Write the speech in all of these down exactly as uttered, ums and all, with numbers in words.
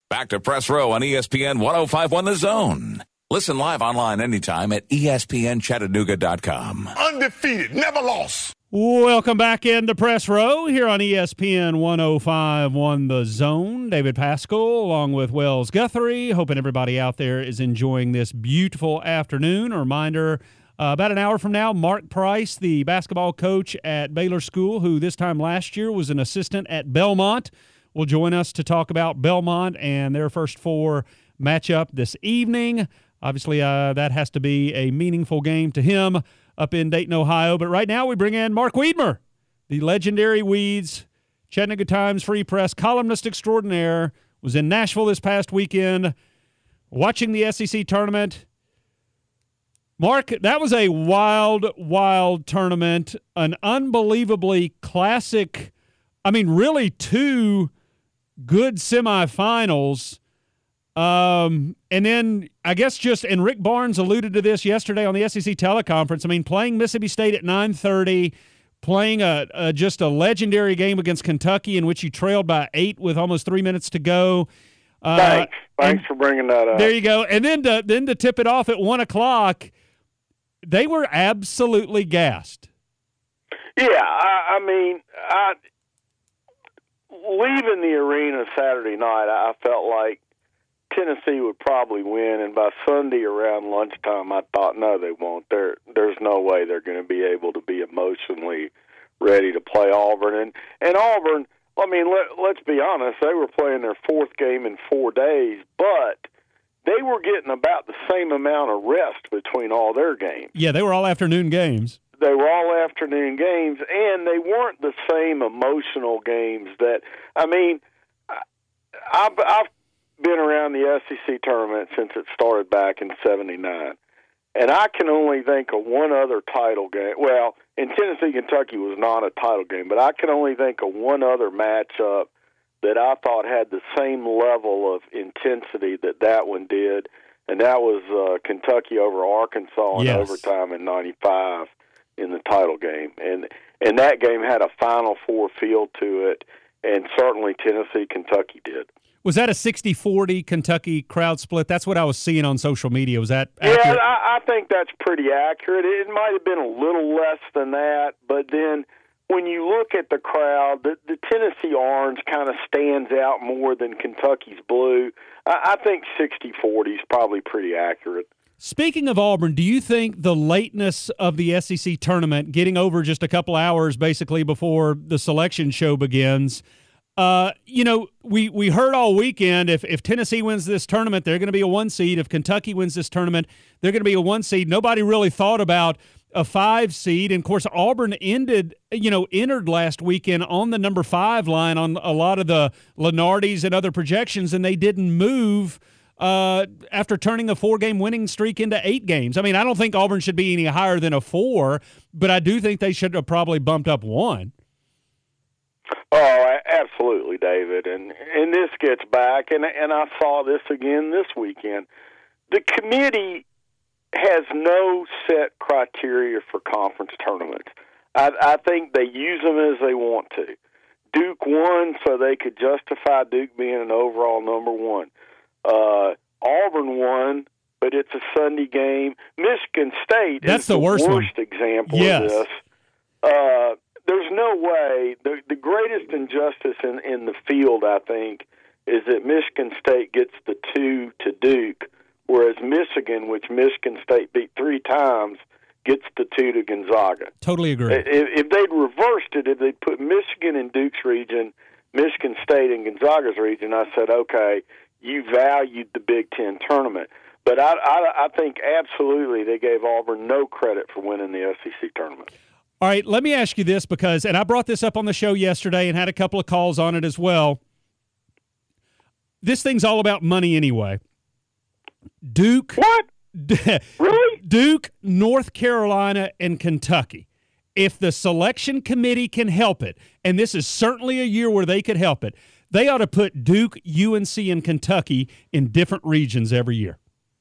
Back to Press Row on E S P N ten fifty-one The Zone. Listen live online anytime at E S P N Chattanooga dot com. Undefeated, never lost. Welcome back into Press Row here on E S P N ten fifty-one The Zone. David Pascal along with Wells Guthrie. Hoping everybody out there is enjoying this beautiful afternoon. A reminder, uh, about an hour from now, Mark Price, the basketball coach at Baylor School, who this time last year was an assistant at Belmont, will join us to talk about Belmont and their first four matchup this evening. Obviously, uh, that has to be a meaningful game to him up in Dayton, Ohio. But right now we bring in Mark Weidmer, the legendary Weeds, Chattanooga Times Free Press columnist extraordinaire, was in Nashville this past weekend watching the S E C tournament. Mark, that was a wild, wild tournament, an unbelievably classic, I mean, really two good semifinals. Um, and then I guess just, and Rick Barnes alluded to this yesterday on the S E C teleconference. I mean, playing Mississippi State at nine thirty, playing a, a just a legendary game against Kentucky in which you trailed by eight with almost three minutes to go. Uh, Thanks. Thanks for bringing that up. There you go. And then to, then to tip it off at one o'clock, they were absolutely gassed. Yeah, I, I mean, I, leaving the arena Saturday night, I felt like Tennessee would probably win, and by Sunday around lunchtime, I thought, no, they won't. There, there's no way they're going to be able to be emotionally ready to play Auburn. And, and Auburn, I mean, let, let's be honest, they were playing their fourth game in four days, but they were getting about the same amount of rest between all their games. Yeah, they were all afternoon games. They were all afternoon games, and they weren't the same emotional games that, I mean, I've, I've been around the S E C tournament since it started back in seventy-nine, and I can only think of one other title game. Well, in Tennessee, Kentucky was not a title game, but I can only think of one other matchup that I thought had the same level of intensity that that one did, and that was uh, Kentucky over Arkansas in yes. overtime in ninety-five in the title game. And and that game had a Final Four feel to it, and certainly Tennessee, Kentucky did. Was that a sixty forty Kentucky crowd split? That's what I was seeing on social media. Was that accurate? Yeah, I, I think that's pretty accurate. It might have been a little less than that, but then when you look at the crowd, the, the Tennessee orange kind of stands out more than Kentucky's blue. I, I think sixty forty is probably pretty accurate. Speaking of Auburn, do you think the lateness of the S E C tournament, getting over just a couple hours basically before the selection show begins, uh, you know, we, we heard all weekend if, if Tennessee wins this tournament, they're going to be a one seed. If Kentucky wins this tournament, they're going to be a one seed. Nobody really thought about a five seed. And, of course, Auburn ended, you know, entered last weekend on the number five line on a lot of the Lenardis and other projections, and they didn't move uh, after turning a four-game winning streak into eight games. I mean, I don't think Auburn should be any higher than a four, but I do think they should have probably bumped up one. Oh, absolutely, David. And and this gets back, and and I saw this again this weekend. The committee has no set criteria for conference tournaments. I, I think they use them as they want to. Duke won so they could justify Duke being an overall number one. Uh, Auburn won, but it's a Sunday game. Michigan State That's is the, the worst, worst example yes. of this. Uh, there's no way. The, the greatest injustice in, in the field, I think, is that Michigan State gets the two to Duke, whereas Michigan, which Michigan State beat three times, gets the two to Gonzaga. Totally agree. If, if they'd reversed it, if they'd put Michigan in Duke's region, Michigan State in Gonzaga's region, I said, okay, you valued the Big Ten tournament. But I, I, I think absolutely they gave Auburn no credit for winning the S E C tournament. All right, let me ask you this because, and I brought this up on the show yesterday and had a couple of calls on it as well. This thing's all about money anyway. Duke. What? Really? Duke, North Carolina, and Kentucky. If the selection committee can help it, and this is certainly a year where they could help it, they ought to put Duke, U N C, and Kentucky in different regions every year.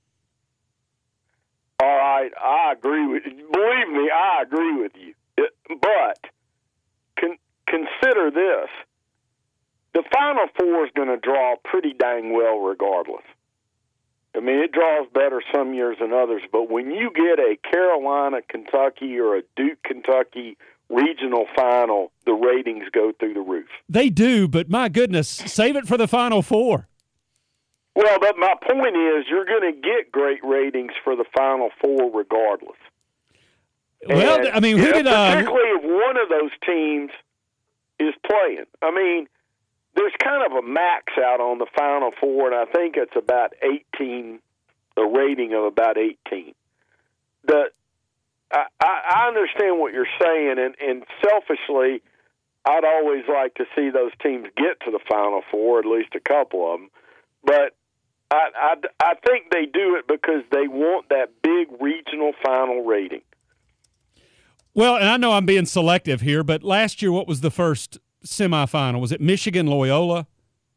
All right, I agree with you. Believe me, I agree with you. It, but con- consider this. the Final Four is going to draw pretty dang well regardless. I mean, it draws better some years than others, but when you get a Carolina, Kentucky, or a Duke, Kentucky regional final, the ratings go through the roof. They do, but my goodness, save it for the Final Four. Well, but my point is you're going to get great ratings for the Final Four regardless. Well, and, I mean, who you know, did uh, particularly if one of those teams is playing. I mean, there's kind of a max out on the Final Four, and I think it's about eighteen, a rating of about eighteen. The I, I understand what you're saying, and, and selfishly, I'd always like to see those teams get to the Final Four, at least a couple of them. But I, I, I think they do it because they want that big regional final rating. Well, and I know I'm being selective here, but last year, what was the first semifinal? Was it Michigan Loyola?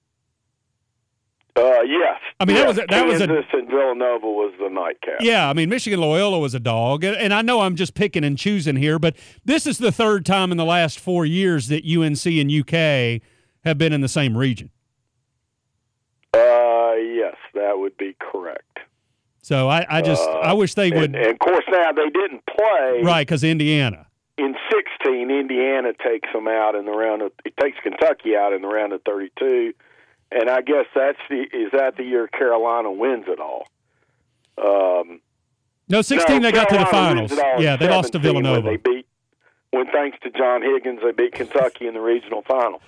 Uh, yes. I mean, yes. that was a, that Kansas was a and Villanova was the nightcap. Yeah, I mean, Michigan Loyola was a dog, and, and I know I'm just picking and choosing here, but this is the third time in the last four years that U N C and U K have been in the same region. Uh, yes, that would be correct. So I, I just uh, I wish they would. And, and of course, now they didn't play Right, because Indiana. In sixteen, Indiana takes them out in the round of. It takes Kentucky out in the round of thirty-two, and I guess that's the is that the year Carolina wins it all. Um, no, sixteen no, they got to the Carolina finals. Yeah, they lost to Villanova. They beat. When thanks to John Higgins, they beat Kentucky in the regional final.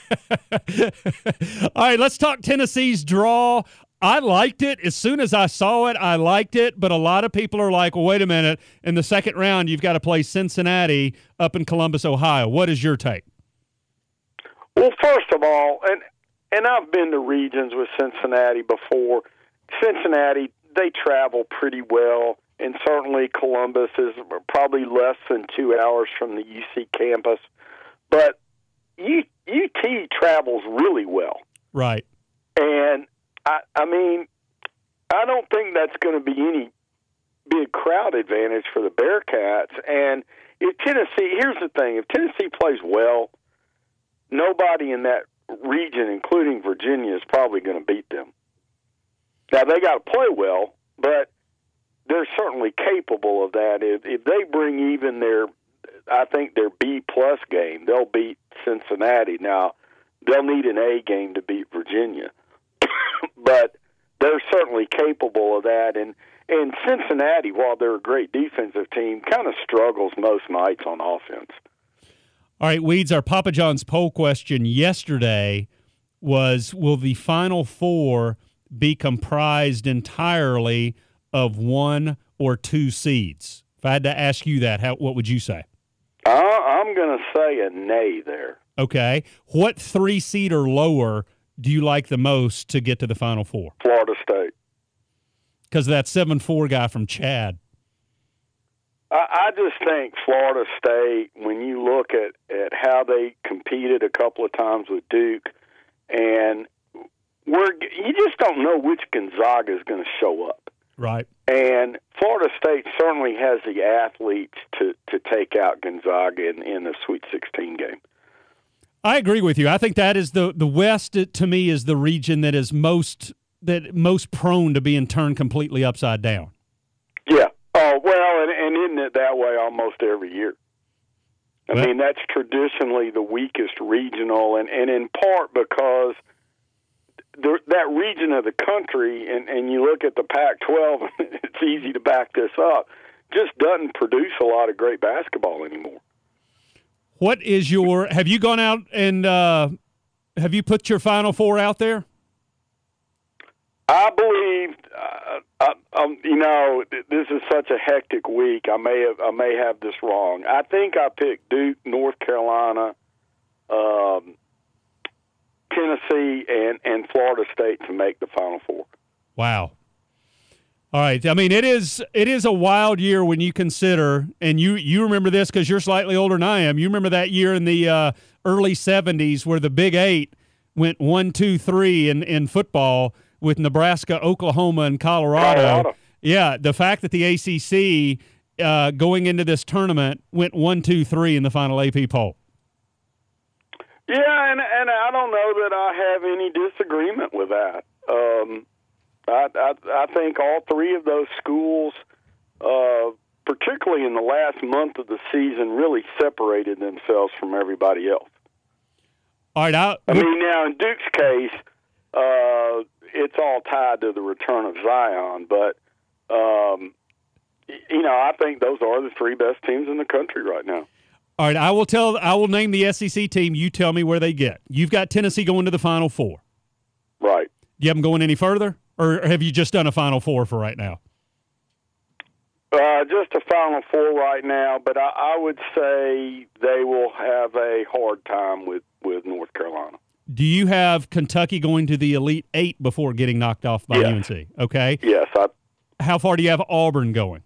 All right, let's talk Tennessee's draw. I liked it. As soon as I saw it, I liked it. But a lot of people are like, well, wait a minute. In the second round, you've got to play Cincinnati up in Columbus, Ohio. What is your take? Well, first of all, and and I've been to regions with Cincinnati before. Cincinnati, they travel pretty well. And certainly Columbus is probably less than two hours from the U C campus. But U T travels really well. Right. And, I, I mean, I don't think that's going to be any big crowd advantage for the Bearcats. And if Tennessee, here's the thing, if Tennessee plays well, nobody in that region, including Virginia, is probably going to beat them. Now, they got to play well, but they're certainly capable of that. If, if they bring even their, I think their B-plus game, they'll beat Cincinnati. Now, they'll need an A game to beat Virginia. But they're certainly capable of that. And, and Cincinnati, while they're a great defensive team, kind of struggles most nights on offense. All right, Weeds, our Papa John's poll question yesterday was, will the Final Four be comprised entirely of one or two seeds? If I had to ask you that, how, what would you say? Uh, I'm going to say a nay there. Okay. What three seed or lower do you like the most to get to the Final Four? Florida State. Because of that seven four guy from Chad. I, I just think Florida State, when you look at, at how they competed a couple of times with Duke, and we're, you just don't know which Gonzaga is going to show up. Right. And Florida State certainly has the athletes to, to take out Gonzaga in, in the Sweet sixteen game. I agree with you. I think that is the the West, to me, is the region that is most that most prone to being turned completely upside down. Yeah. Oh, well, and, and isn't it that way almost every year? I well, mean, that's traditionally the weakest regional, and, and in part because the, that region of the country, and, and you look at the Pac twelve, it's easy to back this up, just doesn't produce a lot of great basketball anymore. What is your – have you gone out and uh, have you put your Final Four out there? I believe, uh, I, um, you know, this is such a hectic week. I may have I may have this wrong. I think I picked Duke, North Carolina, um, Tennessee, and, and Florida State to make the Final Four. Wow. All right. I mean, it is it is a wild year when you consider, and you, you remember this because you're slightly older than I am. You remember that year in the uh, early seventies where the Big Eight went one, two, three in, in football with Nebraska, Oklahoma, and Colorado. Colorado. Yeah, the fact that the A C C uh, going into this tournament went one, two, three in the final A P poll. Yeah, and and I don't know that I have any disagreement with that. Um, I, I I think all three of those schools, uh, particularly in the last month of the season, really separated themselves from everybody else. All right, I, I mean, now in Duke's case, uh, it's all tied to the return of Zion, but um, you know, I think those are the three best teams in the country right now. All right, I will tell. I will name the S E C team. You tell me where they get. You've got Tennessee going to the Final Four. Right. Do you have them going any further, or have you just done a Final Four for right now? Uh, just a Final Four right now, but I, I would say they will have a hard time with, with North Carolina. Do you have Kentucky going to the Elite Eight before getting knocked off by yes. U N C? Okay. Yes. I, How far do you have Auburn going?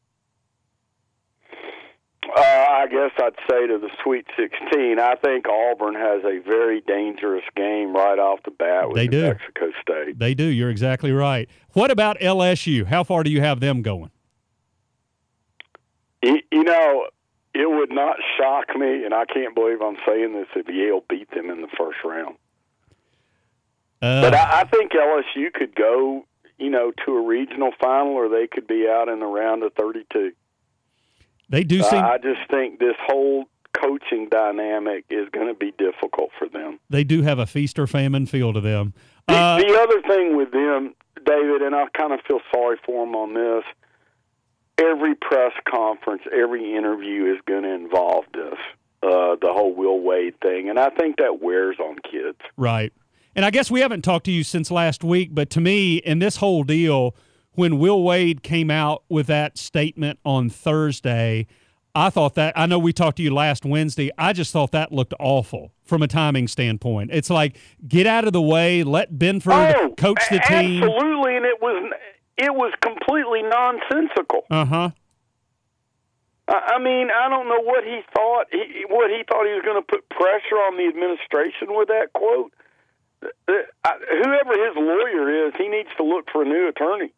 uh, I guess I'd say to the Sweet sixteen. I think Auburn has a very dangerous game right off the bat with They New do. Mexico State. They do. You're exactly right. What about L S U? How far do you have them going? You, you know, it would not shock me, and I can't believe I'm saying this, if Yale beat them in the first round. Uh, But I, I think L S U could go, you know, to a regional final, or they could be out in the round of thirty-two. They do seem. Uh, I just think this whole coaching dynamic is going to be difficult for them. They do have a feast or famine feel to them. The, Uh, the other thing with them, David, and I kind of feel sorry for them on this, every press conference, every interview is going to involve this, uh, the whole Will Wade thing, and I think that wears on kids. Right. And I guess we haven't talked to you since last week, but to me, in this whole deal, when Will Wade came out with that statement on Thursday, I thought that, I know we talked to you last Wednesday, I just thought that looked awful from a timing standpoint. It's like, get out of the way, let Benford Oh, coach the team. Absolutely, and it was it was completely nonsensical. Uh-huh. I, I mean, I don't know what he thought. He, what he thought he was going to put pressure on the administration with that quote. I, whoever his lawyer is, he needs to look for a new attorney.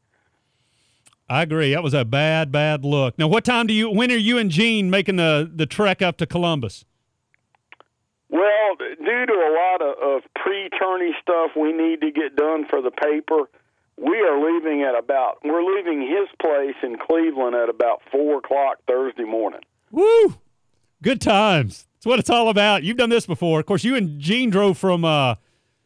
I agree. That was a bad, bad look. Now, what time do you, when are you and Gene making the, the trek up to Columbus? Well, due to a lot of, of pre-tourney stuff we need to get done for the paper, we are leaving at about, we're leaving his place in Cleveland at about four o'clock Thursday morning. Woo! Good times. That's what it's all about. You've done this before. Of course, you and Gene drove from, uh,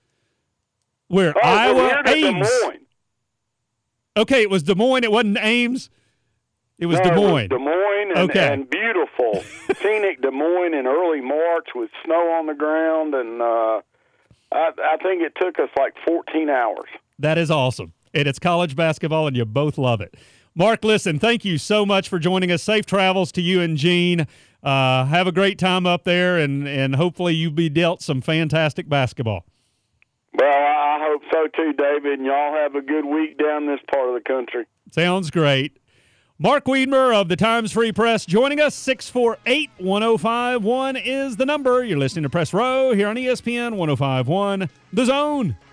where, Oh, Iowa, Des Ames. Moines. Okay, it was Des Moines. It wasn't Ames. It was No, Des it was Moines. Des Moines and, Okay. and beautiful, scenic Des Moines in early March with snow on the ground, and uh, I, I think it took us like fourteen hours. That is awesome. And it's college basketball, and you both love it. Mark, listen, thank you so much for joining us. Safe travels to you and Gene. Uh, have a great time up there, and, and hopefully you'll be dealt some fantastic basketball. Well, I hope so too, David, and y'all have a good week down this part of the country. Sounds great. Mark Wiedmer of the Times Free Press joining us. six four eight, one oh five one is the number. You're listening to Press Row here on E S P N one oh five point one The Zone.